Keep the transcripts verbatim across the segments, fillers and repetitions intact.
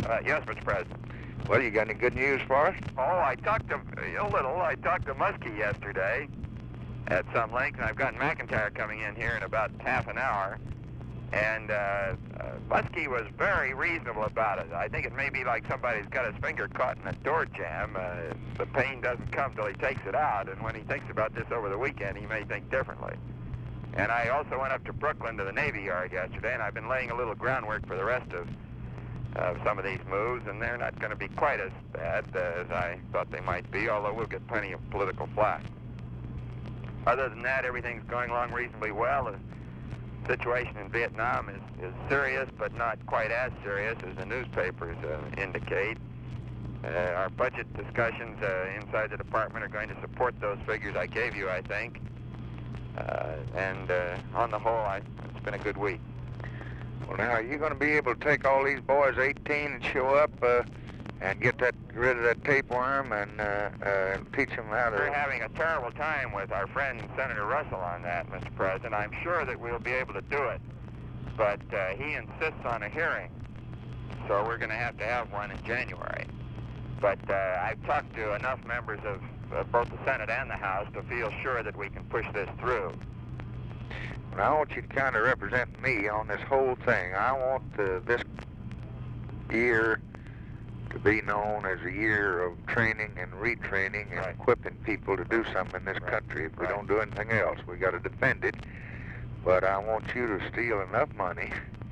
Uh, yes, Mister President. Well, you got any good news for us? Oh, I talked to, a little, I talked to Muskie yesterday at some length, and I've got McIntyre coming in here in about half an hour. And uh, uh, Muskie was very reasonable about it. I think it may be like somebody's got his finger caught in a door jam. Uh, the pain doesn't come till he takes it out, and when he thinks about this over the weekend, he may think differently. And I also went up to Brooklyn to the Navy Yard yesterday, and I've been laying a little groundwork for the rest of uh, some of these moves, and they're not going to be quite as bad uh, as I thought they might be, although we'll get plenty of political flack. Other than that, everything's going along reasonably well. The situation in Vietnam is, is serious, but not quite as serious as the newspapers uh, indicate. Uh, our budget discussions uh, inside the department are going to support those figures I gave you, I think. Uh, and uh, on the whole, I, it's been a good week. Well, now, are you going to be able to take all these boys eighteen and show up uh, and get that rid of that tapeworm and uh, uh, teach them how to... We're having a terrible time with our friend Senator Russell on that, Mister President. I'm sure that we'll be able to do it, but uh, he insists on a hearing, so we're going to have to have one in January. But uh, I've talked to enough members of uh, both the Senate and the House to feel sure that we can push this through. Well, I want you to kind of represent me on this whole thing. I want uh, this year to be known as a year of training and retraining and right. equipping people to do something in this right. country. If we right. don't do anything else, we got to defend it. But I want you to steal enough money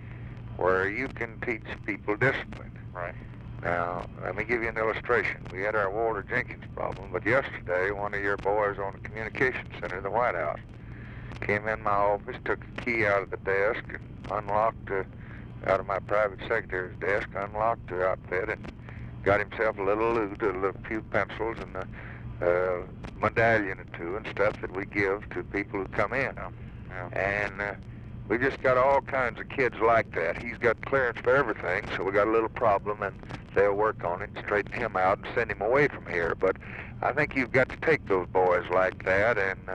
where you can teach people discipline. Right. Now, let me give you an illustration. We had our Walter Jenkins problem, but yesterday one of your boys on the communications center in the White House came in my office, took the key out of the desk, and unlocked uh, out of my private secretary's desk, unlocked the outfit, and got himself a little loot, a little few pencils, and a uh, medallion or two and stuff that we give to people who come in. Yeah. Yeah. And uh, we just got all kinds of kids like that. He's got clearance for everything, so we got a little problem, and they'll work on it and straighten him out and send him away from here. But I think you've got to take those boys like that and uh,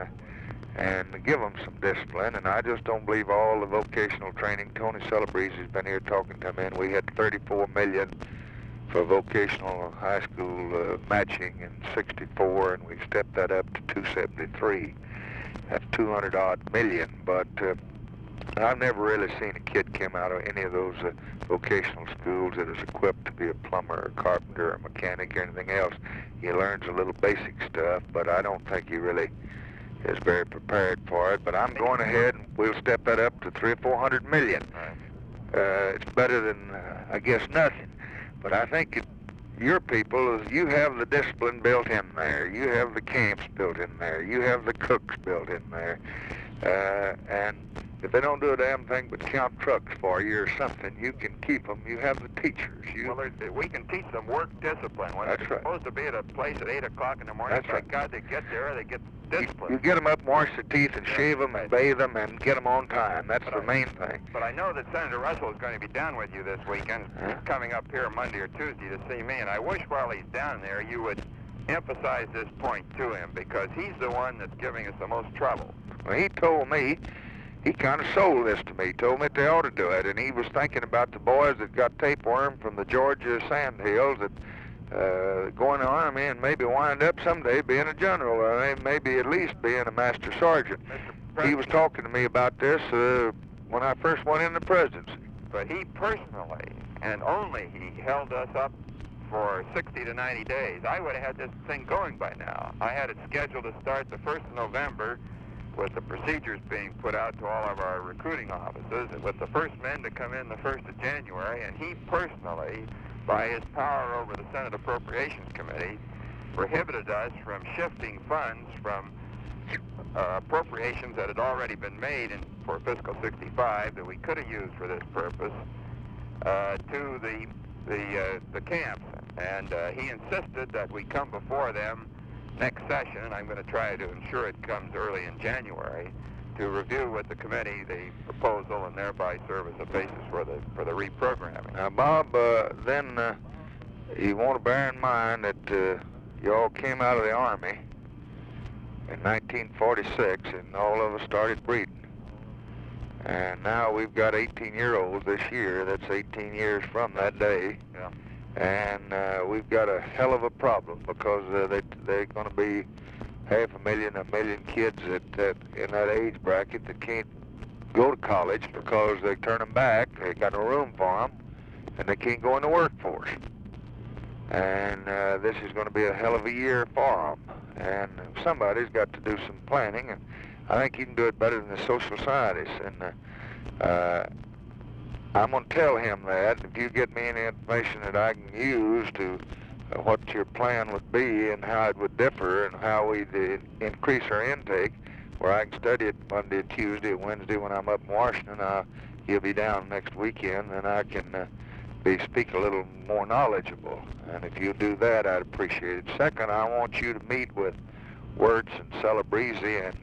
and give them some discipline. And I just don't believe all the vocational training. Tony Celebrezze has been here talking to me, and we had thirty-four million for vocational high school uh, matching in sixty-four, and we stepped that up to two seventy-three. That's two hundred odd million, but uh, I've never really seen a kid come out of any of those uh, vocational schools that is equipped to be a plumber or carpenter or mechanic or anything else. He learns a little basic stuff, but I don't think he really is very prepared for it. But I'm going ahead and we'll step that up to three or four hundred million. Uh, it's better than, uh, I guess, nothing. But I think it, your people, you have the discipline built in there. You have the camps built in there. You have the cooks built in there. Uh, and if they don't do a damn thing but count trucks for you or something, you can keep them. You have the teachers. You, well, we can teach them work discipline. When that's they're right. supposed to be at a place at eight o'clock in the morning, that's thank right. God they get there, they get discipline. You, you get them up, wash their teeth, and yeah, shave them, right. and bathe them, and get them on time. That's but the I, main thing. But I know that Senator Russell is going to be down with you this weekend. Huh? He's coming up here Monday or Tuesday to see me, and I wish while he's down there you would emphasize this point to him, because he's the one that's giving us the most trouble. Well, he told me, he kind of sold this to me. He told me that they ought to do it, and he was thinking about the boys that got tapeworm from the Georgia sand hills that uh, go in the Army and maybe wind up someday being a general, or maybe at least being a master sergeant. He was talking to me about this uh, when I first went in the presidency. But he personally, and only he, held us up for sixty to ninety days. I would have had this thing going by now. I had it scheduled to start the first of November, with the procedures being put out to all of our recruiting offices, and with the first men to come in the first of January, and he personally, by his power over the Senate Appropriations Committee, prohibited us from shifting funds from uh, appropriations that had already been made in, for fiscal sixty-five that we could have used for this purpose uh, to the the uh, the camps, and uh, he insisted that we come before them next session, and I'm going to try to ensure it comes early in January, to review with the committee the proposal and thereby serve as a basis for the for the reprogramming. Now, Bob, uh, then uh, you want to bear in mind that uh, you all came out of the Army in nineteen forty-six, and all of us started breeding. And now we've got eighteen-year-olds this year. That's eighteen years from that day. Yeah. And uh, we've got a hell of a problem because uh, they, they're going to be half a million, a million kids that, that in that age bracket that can't go to college because they turn them back. They got no room for them, and they can't go in the workforce. And uh, this is going to be a hell of a year for them. And somebody's got to do some planning, and I think you can do it better than the social scientists. And uh, uh, I'm going to tell him that if you get me any information that I can use to uh, what your plan would be and how it would differ and how we uh, increase our intake, where I can study it Monday, Tuesday, and Wednesday when I'm up in Washington. Uh, he'll be down next weekend, and I can uh, be speak a little more knowledgeable. And if you do that, I'd appreciate it. Second, I want you to meet with Wirtz and Celebrezzi and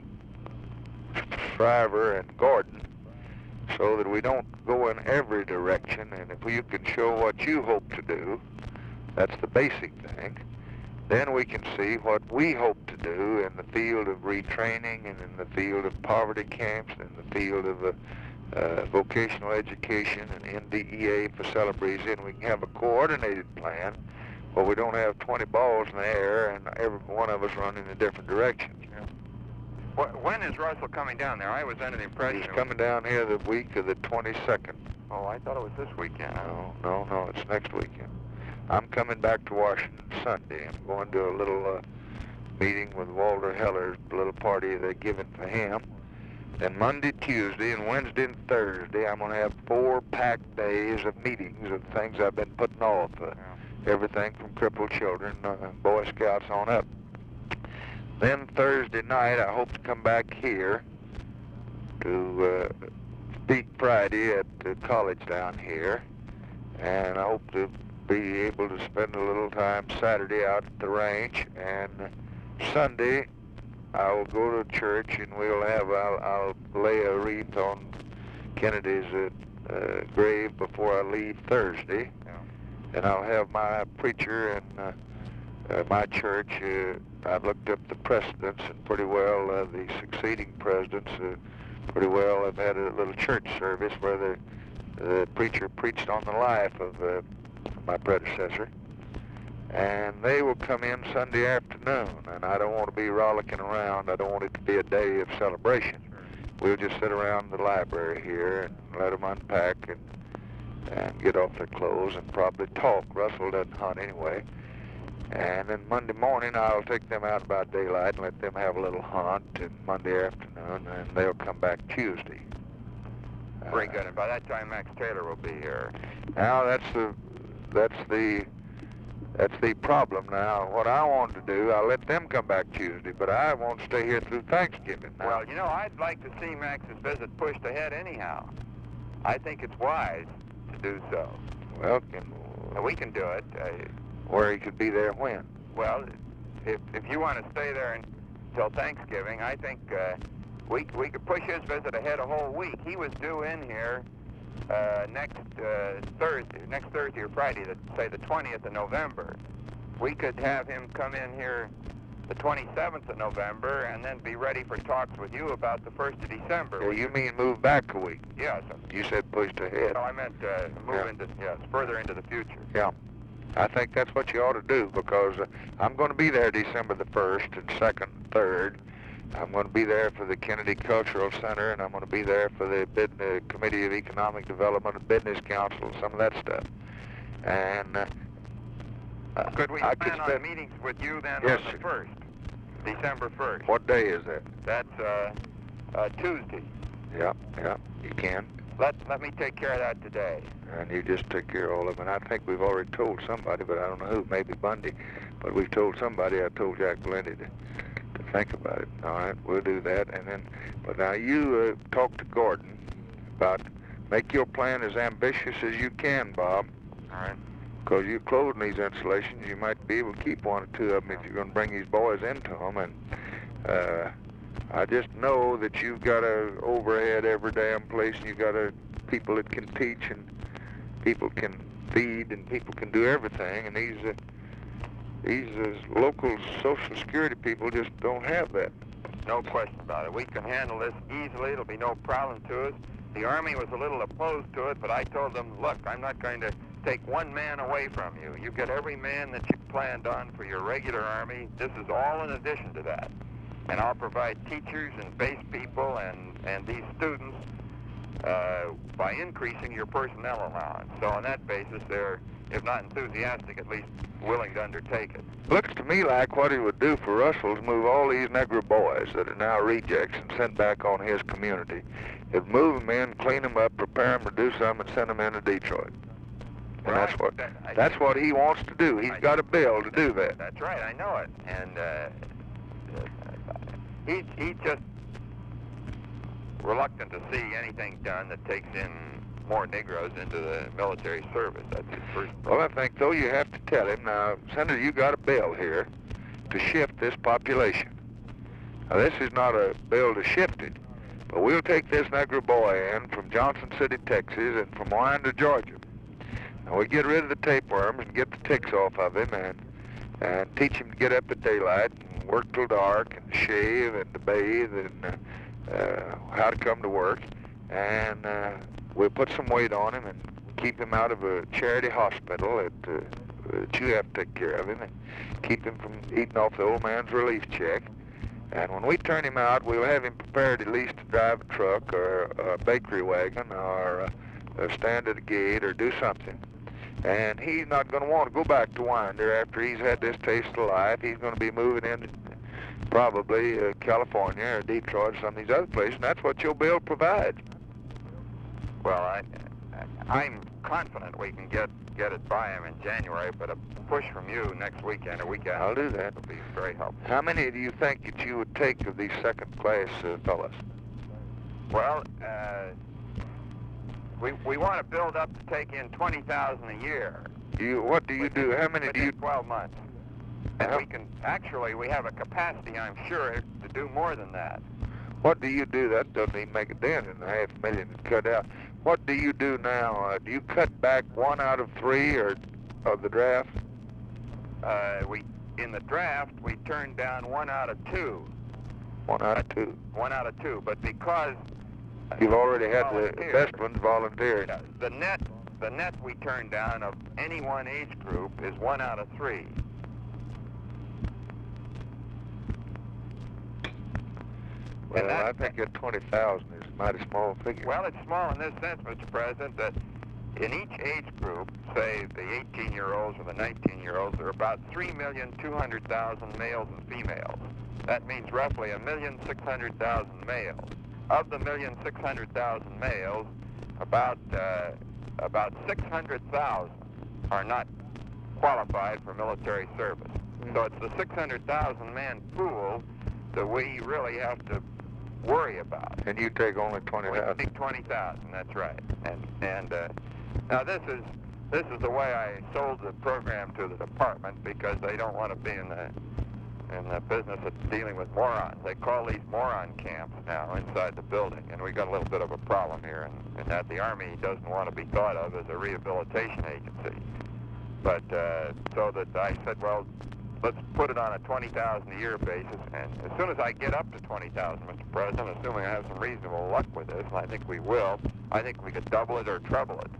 Shriver and Gordon so that we don't go in every direction. And if you can show what you hope to do, that's the basic thing, then we can see what we hope to do in the field of retraining and in the field of poverty camps and in the field of uh, uh, vocational education and N D E A for Celebrezzi, and we can have a coordinated plan where we don't have twenty balls in the air and every one of us run in a different direction. When is Russell coming down there? I was under the impression... He's coming down here the week of the twenty-second. Oh, I thought it was this weekend. No, no, no, it's next weekend. I'm coming back to Washington Sunday. I'm going to a little uh, meeting with Walter Heller's little party they're giving for him. Then Monday, Tuesday, and Wednesday and Thursday, I'm going to have four packed days of meetings of things I've been putting off. Uh, yeah. Everything from crippled children, uh, Boy Scouts on up. Then Thursday night, I hope to come back here to uh, speak Friday at the college down here. And I hope to be able to spend a little time Saturday out at the ranch. And Sunday, I will go to church and we'll have, I'll, I'll lay a wreath on Kennedy's uh, uh, grave before I leave Thursday. Yeah. And I'll have my preacher and uh, uh, my church, uh, I've looked up the precedents and pretty well uh, the succeeding presidents, uh, pretty well I've had a little church service where the, the preacher preached on the life of uh, my predecessor. And they will come in Sunday afternoon, and I don't want to be rollicking around. I don't want it to be a day of celebration. We'll just sit around the library here and let them unpack and, and get off their clothes and probably talk. Russell doesn't hunt anyway. And then Monday morning, I'll take them out about daylight and let them have a little hunt, and Monday afternoon, and they'll come back Tuesday. Very good. And by that time, Max Taylor will be here. Now, that's the, that's the, that's the problem now. What I want to do, I'll let them come back Tuesday, but I won't stay here through Thanksgiving now. Well, you know, I'd like to see Max's visit pushed ahead anyhow. I think it's wise to do so. Well, can... We can do it. Uh, Where he could be there when? Well, if if you want to stay there until Thanksgiving, I think uh, we we could push his visit ahead a whole week. He was due in here uh, next uh, Thursday, next Thursday or Friday, the, say the twentieth of November. We could have him come in here the twenty-seventh of November and then be ready for talks with you about the first of December. Yeah, you mean move back a week? Yes. You said pushed ahead. No, I meant uh, move yeah. into, yes, further into the future. Yeah. I think that's what you ought to do, because uh, I'm going to be there December the first and second and third. I'm going to be there for the Kennedy Cultural Center, and I'm going to be there for the Bid uh, Committee of Economic Development and Business Council, some of that stuff. And uh, could we I plan could on spend... meetings with you then yes, on the first, December first? What day is that? That's uh, uh, Tuesday. Yeah, yeah, you can. Let let me take care of that today. And you just take care of all of them. And I think we've already told somebody, but I don't know who, maybe Bundy. But we've told somebody. I told Jack Valenti to, to think about it. All right, we'll do that. And then, but now you uh, talk to Gordon about, make your plan as ambitious as you can, Bob. All right. Because you're closing these installations, you might be able to keep one or two of them if you're going to bring these boys into them. And uh, I just know that you've got a overhead every damn place, and you've got a people that can teach, and people can feed, and people can do everything. And these uh, these uh, local Social Security people just don't have that. No question about it. We can handle this easily. It'll be no problem to us. the Army was a little opposed to it, but I told them, look, I'm not going to take one man away from you. You get every man that you planned on for your regular Army. This is all in addition to that. And I'll provide teachers and base people and, and these students uh, by increasing your personnel allowance. So on that basis, they're, if not enthusiastic, at least willing to undertake it. Looks to me like what he would do for Russell is move all these Negro boys that are now rejects and send back on his community. He'd move them in, clean them up, prepare them to do something, and send them into Detroit. And Well, that's what that- I- that's what he wants to do. He's I- got a bill to do that. That's right, I know it. And uh, he, he's just reluctant to see anything done that takes in more Negroes into the military service. That's his first Well, I think, though, you have to tell him, now, Senator, you got a bill here to shift this population. Now, this is not a bill to shift it, but we'll take this Negro boy in from Johnson City, Texas, and from Winder, Georgia. And we get rid of the tapeworms and get the ticks off of him and, and teach him to get up at daylight and work till dark and shave and to bathe and uh, uh, how to come to work. And uh, we'll put some weight on him and keep him out of a charity hospital that, uh, that you have to take care of him and keep him from eating off the old man's relief check. And when we turn him out, we'll have him prepared at least to drive a truck or a bakery wagon or uh, stand at a gate or do something. And he's not going to want to go back to Winder after he's had this taste of life. He's going to be moving into probably uh, California or Detroit or some of these other places, and that's what your bill provides. Well, I, I'm confident we can get, get it by him in January, but a push from you next weekend or weekend I'll do that. would be very helpful. How many do you think that you would take of these second-class uh, fellas? Well, uh, we, we want to build up to take in twenty thousand a year. You, what do you do? How many do within you? twelve months. And How- we can, actually, we have a capacity, I'm sure, to do more than that. What do you do? That doesn't even make a dent in the half million that's cut out. What do you do now? Uh, do you cut back one out of three or of the draft? Uh, we, in the draft, we turned down one out of two. One out of two. One out of two, but because uh, You've already had the volunteer, best ones volunteered. yeah, the net, the net we turned down of any one age group is one out of three. Well, and that- I think that twenty thousand is a mighty small figure. Well, it's small in this sense, Mister President, that in each age group, say the eighteen-year-olds or the nineteen-year-olds, there are about three million two hundred thousand males and females. That means roughly a million six hundred thousand males. Of the million six hundred thousand males, about uh, about six hundred thousand are not qualified for military service. So it's the six hundred thousand man pool that we really have to worry about. And you take only twenty We thousand. take twenty thousand. That's right. And and uh, now this is this is the way I sold the program to the department, because they don't want to be in the in the business of dealing with morons. They call these moron camps now inside the building, and we got a little bit of a problem here, in, in that the Army doesn't want to be thought of as a rehabilitation agency. But uh, so that I said, well, let's put it on a twenty thousand a year basis, and as soon as I get up to twenty thousand, Mister President, assuming I have some reasonable luck with this, and I think we will, I think we could double it or treble it.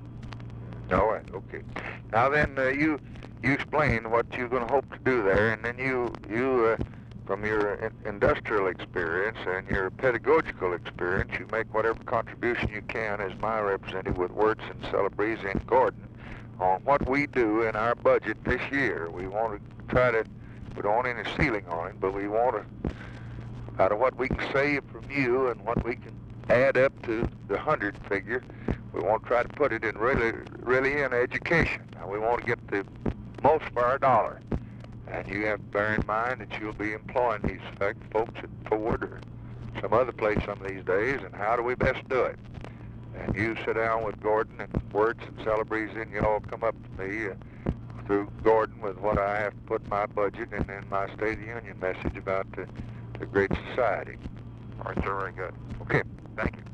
All right, okay. Now then, uh, you you explain what you're going to hope to do there, and then you you uh, from your in- industrial experience and your pedagogical experience, you make whatever contribution you can as my representative with Wirtz and Celebrezzi and Gordon on what we do in our budget this year. We want to try to, we don't want any ceiling on it, but we want to, out of what we can save from you and what we can add up to the hundred figure, we want to try to put it in really, really in education. Now, we want to get the most for our dollar. And you have to bear in mind that you'll be employing these fact folks at Ford or some other place some of these days, and how do we best do it? And you sit down with Gordon and Wirtz and Celebrezzi, and you all come up to me uh, through Gordon with what I have to put in my budget and then my State of the Union message about the, the Great Society. All right, sir, very good. Okay. Thank you.